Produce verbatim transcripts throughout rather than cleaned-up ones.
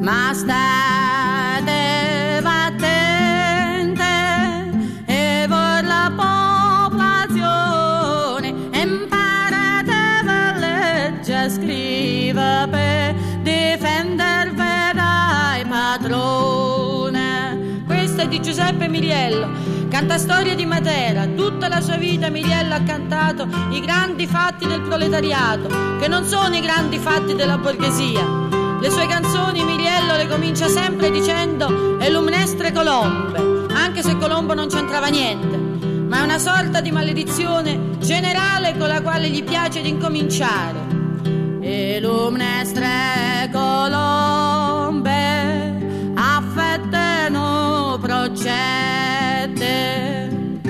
ma state attente e voi la popolazione imparate a leggere, scrive per difendervi dai padrone. Questo è di Giuseppe Miliello, canta storie di Matera. Tutta la sua vita Miliello ha cantato i grandi fatti del proletariato, che non sono i grandi fatti della borghesia. Le sue canzoni Miliello le comincia sempre dicendo "E lumnestre colombe", anche se Colombo non c'entrava niente, ma è una sorta di maledizione generale con la quale gli piace di incominciare. E lumnestre colombe affettano procette,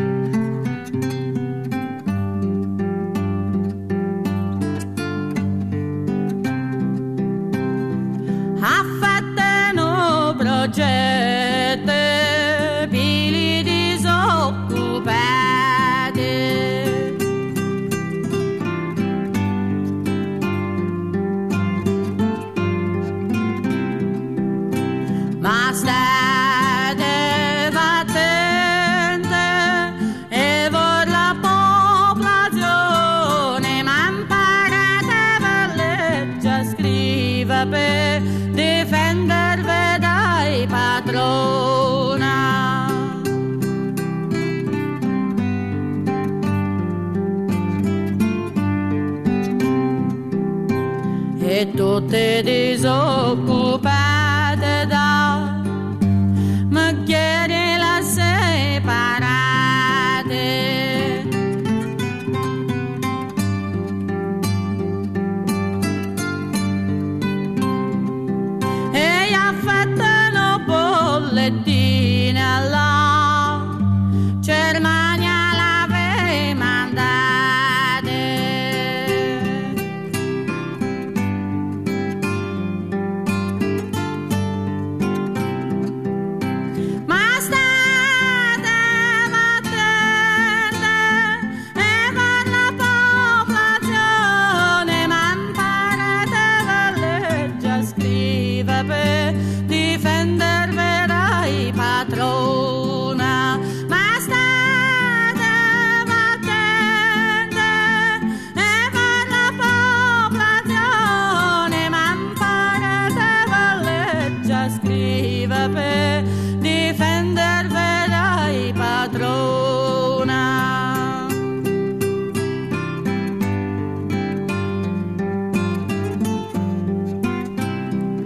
affettano procette, pili disoccupati. Ma state attente e voi la popolazione, ma imparate a leggere, scrive per difendervi dai padrona. E tutte disoccupate da mi chiede la separate. E affettano bollettine alla Germania, l'ave mandate. Ma state attente e per la popolazione, ma imparate a leggere, scrive per difendervi dai padrona. Ma state attente e per la popolazione, ma imparate a leggere, scrive per